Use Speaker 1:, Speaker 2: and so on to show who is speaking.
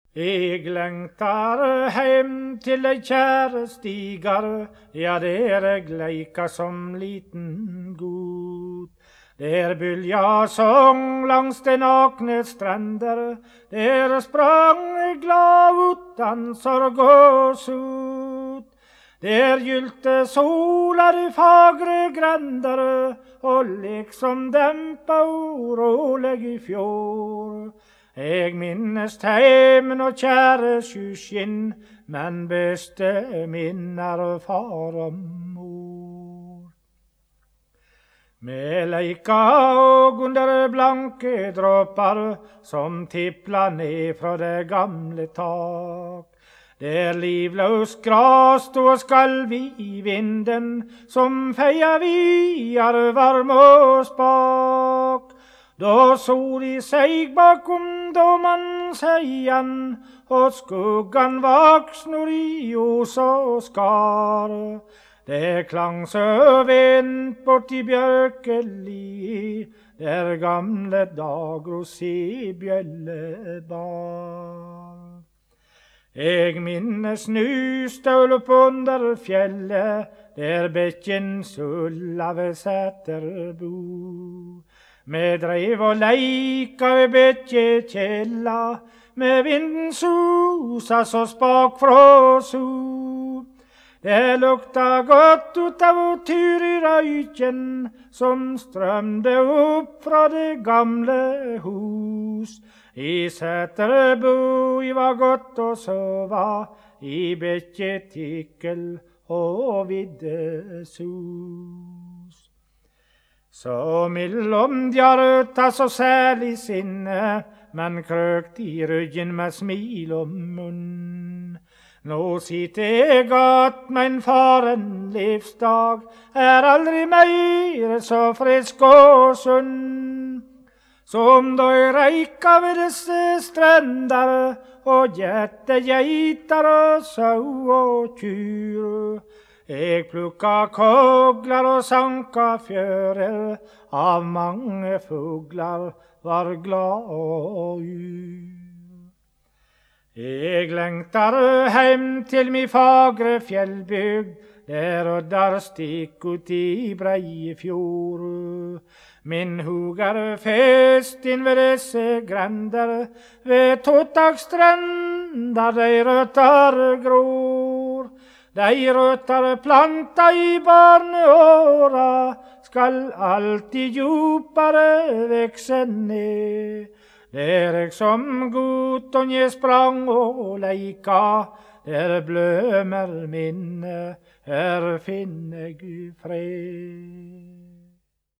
Speaker 1: Jeg lengtar heim til dei kjære stigar, ja, der eg leika som liten gut. Der bylja song langs de nakne strender, der sprang eg glad utan sorg og sut. Der gylte sola de fagre grender, og liksom dempa uroleg i fjor. Eg minnes heimen og kjære skinn, men beste minner far og mor. Me leika og under blanke droppar som tipla ned fra det gamle tak. Der livlaus gras stod og skalv i vinden, som feia viar varm og spak. Da so de seg bakom domannsheian, og skuggan vaks når i os og skar. Det klang så vent borti bjørkeli, der gamle Dagros i bjølle bar. Eg minnes snustøl opp under fjellet, der bekken sulla ved Sæterbo. Me dreiv og leika ved bekkekjella, med vinden susa så spak fra so. Det lukta godt ut av Tyrirøyken, som strømde opp fra det gamle hus. I Sæterbo i var godt å sova, i bekketikkel og vidde sus. Så millom djarta så særlig sinne, men krøkt i ryggen med smil om munn. Nå sitter eg att med en faren livsdag, aldri meire så frisk og sunn. Som da eg reika ved disse strender, og gjette geitar og sau og kyr. Eg plukka koglar og sanka fjører, av mange fuglar var glad og yr. Eg lengtar heim til mi fagre fjellbygd, der oddar stikk ut i breie fjord. Min hug fest inn ved disse grender, ved Tottakstrenda dei røtar gror. Dei røtar planta i barneåra, skal alltid djupare vekse ned. Der eg som gutonje sprang og leika, der blømer minne, her finn eg fred.